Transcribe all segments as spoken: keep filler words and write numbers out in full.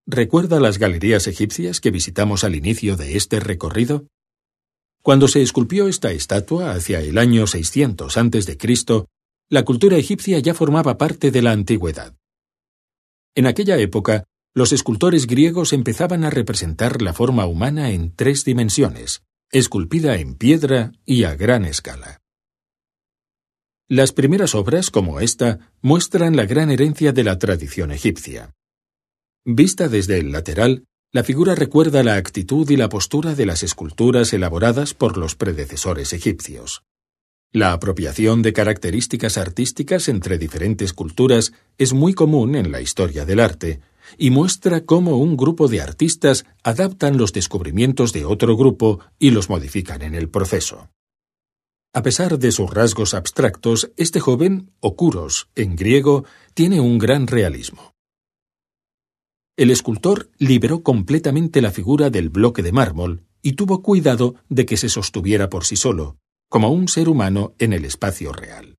¿Recuerda las galerías egipcias que visitamos al inicio de este recorrido? Cuando se esculpió esta estatua hacia el año seiscientos antes de Cristo, la cultura egipcia ya formaba parte de la antigüedad. En aquella época, los escultores griegos empezaban a representar la forma humana en tres dimensiones, esculpida en piedra y a gran escala. Las primeras obras, como esta, muestran la gran herencia de la tradición egipcia. Vista desde el lateral, la figura recuerda la actitud y la postura de las esculturas elaboradas por los predecesores egipcios. La apropiación de características artísticas entre diferentes culturas es muy común en la historia del arte, y muestra cómo un grupo de artistas adaptan los descubrimientos de otro grupo y los modifican en el proceso. A pesar de sus rasgos abstractos, este joven, o Kouros, en griego, tiene un gran realismo. El escultor liberó completamente la figura del bloque de mármol y tuvo cuidado de que se sostuviera por sí solo, como un ser humano en el espacio real.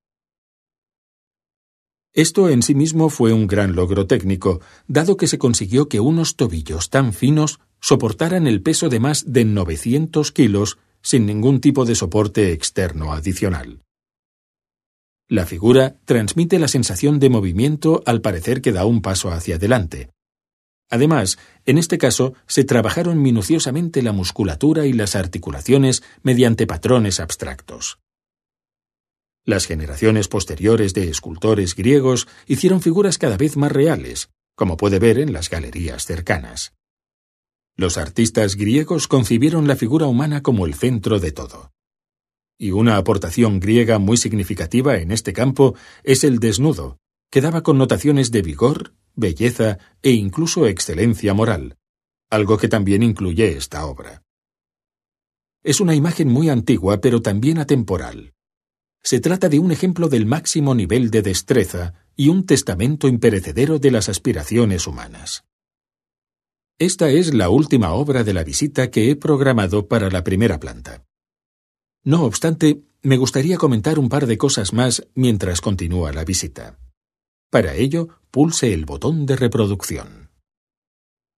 Esto en sí mismo fue un gran logro técnico, dado que se consiguió que unos tobillos tan finos soportaran el peso de más de novecientos kilos sin ningún tipo de soporte externo adicional. La figura transmite la sensación de movimiento al parecer que da un paso hacia adelante. Además, en este caso, se trabajaron minuciosamente la musculatura y las articulaciones mediante patrones abstractos. Las generaciones posteriores de escultores griegos hicieron figuras cada vez más reales, como puede ver en las galerías cercanas. Los artistas griegos concibieron la figura humana como el centro de todo. Y una aportación griega muy significativa en este campo es el desnudo, que daba connotaciones de vigor, belleza e incluso excelencia moral, algo que también incluye esta obra. Es una imagen muy antigua pero también atemporal. Se trata de un ejemplo del máximo nivel de destreza y un testamento imperecedero de las aspiraciones humanas. Esta es la última obra de la visita que he programado para la primera planta. No obstante, me gustaría comentar un par de cosas más mientras continúa la visita. Para ello, pulse el botón de reproducción.